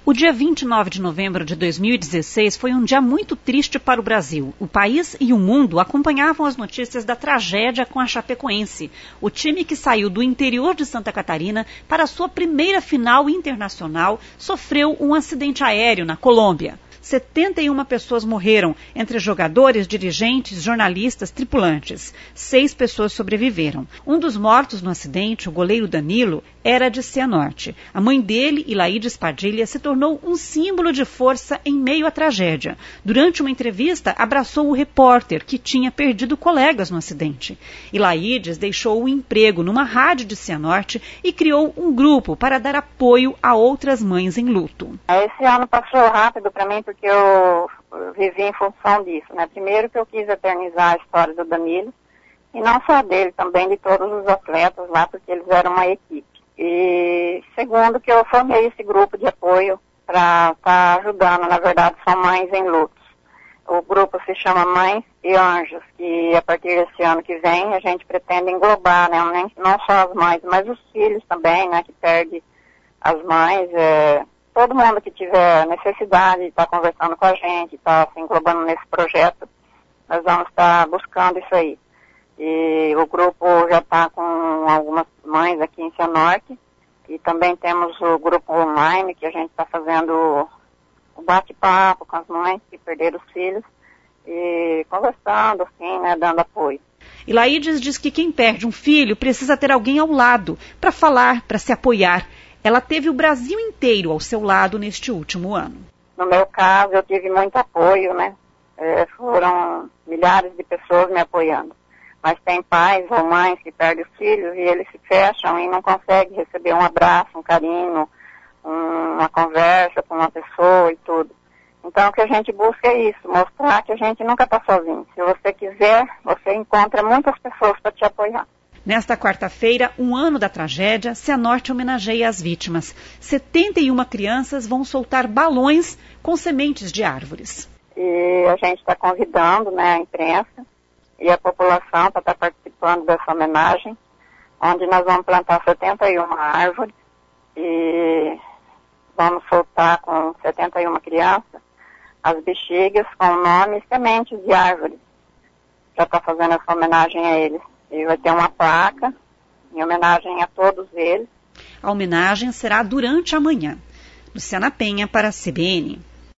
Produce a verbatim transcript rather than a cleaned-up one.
O dia vinte e nove de novembro de dois mil e dezesseis foi um dia muito triste para o Brasil. O país e o mundo acompanhavam as notícias da tragédia com a Chapecoense, o time que saiu do interior de Santa Catarina para a sua primeira final internacional sofreu um acidente aéreo na Colômbia. setenta e uma pessoas morreram, entre jogadores, dirigentes, jornalistas, tripulantes. Seis pessoas sobreviveram. Um dos mortos no acidente, o goleiro Danilo, era de Cianorte. A mãe dele, Ilaides Padilha, se tornou um símbolo de força em meio à tragédia. Durante uma entrevista, abraçou o repórter, que tinha perdido colegas no acidente. Ilaides deixou o emprego numa rádio de Cianorte e criou um grupo para dar apoio a outras mães em luto. Esse ano passou rápido para mim, porque eu vivi em função disso, né? Primeiro que eu quis eternizar a história do Danilo, e não só dele, também de todos os atletas lá, porque eles eram uma equipe. E segundo que eu formei esse grupo de apoio para estar tá ajudando, na verdade são mães em lutos. O grupo se chama Mães e Anjos, e a partir desse ano que vem a gente pretende englobar, né? Não só as mães, mas os filhos também, né? Que perdem as mães, é... todo mundo que tiver necessidade de estar conversando com a gente, estar se englobando nesse projeto, nós vamos estar buscando isso aí. E o grupo já está com algumas mães aqui em Cianorte, e também temos o grupo online, que a gente está fazendo o bate-papo com as mães que perderam os filhos, e conversando, assim, né, dando apoio. Ilaides diz que quem perde um filho precisa ter alguém ao lado, para falar, para se apoiar. Ela teve o Brasil inteiro ao seu lado neste último ano. No meu caso, eu tive muito apoio, né? É, foram milhares de pessoas me apoiando. Mas tem pais ou mães que perdem os filhos e eles se fecham e não conseguem receber um abraço, um carinho, um, uma conversa com uma pessoa e tudo. Então, o que a gente busca é isso, mostrar que a gente nunca está sozinho. Se você quiser, você encontra muitas pessoas para te apoiar. Nesta quarta-feira, um ano da tragédia, Cianorte homenageia as vítimas. setenta e uma crianças vão soltar balões com sementes de árvores. E a gente está convidando, né, a imprensa e a população para estar participando dessa homenagem, onde nós vamos plantar setenta e uma árvores e vamos soltar com setenta e uma crianças as bexigas com o nome e sementes de árvores. Já está fazendo essa homenagem a eles. E vai ter uma placa em homenagem a todos eles. A homenagem será durante a manhã. Luciana Penha para a C B N.